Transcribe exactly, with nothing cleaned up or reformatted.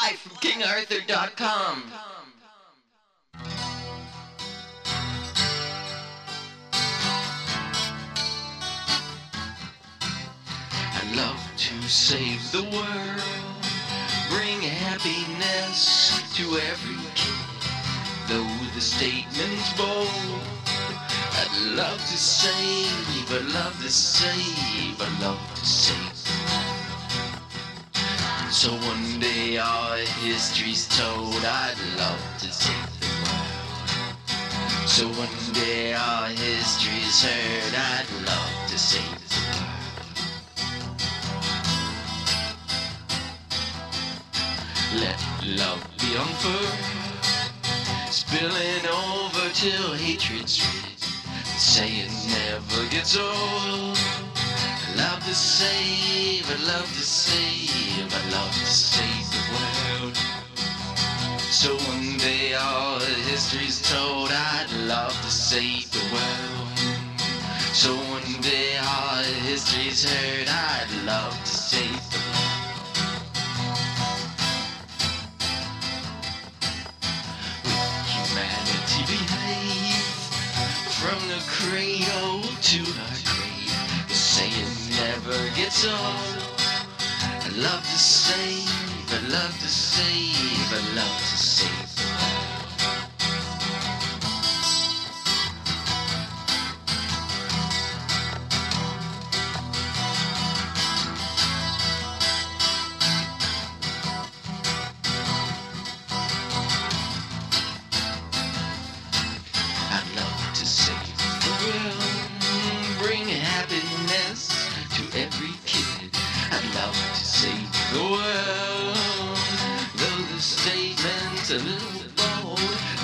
live from king arthur dot com. I love to save the world, bring happiness to every kid. Though the statement's bold, I'd love to save, I'd love to save, I'd love to save. So one day our history's told, I'd love to save the world. So one day our history's heard, I'd love to save the world. Let love be unfurled, spilling over till hatred's rid. The saying never gets old. I love to save, I love to save, I love to save the world. So one day our history's told, I'd love to save the world. So one day our history's heard, I'd love to save the world. Will humanity behave from the cradle to the grave? The saying never gets old. I love to save, I love to save, I love to save the world. I love to save the world, bring happiness to every kid. I'd love to save the world, though the statement's a little bold.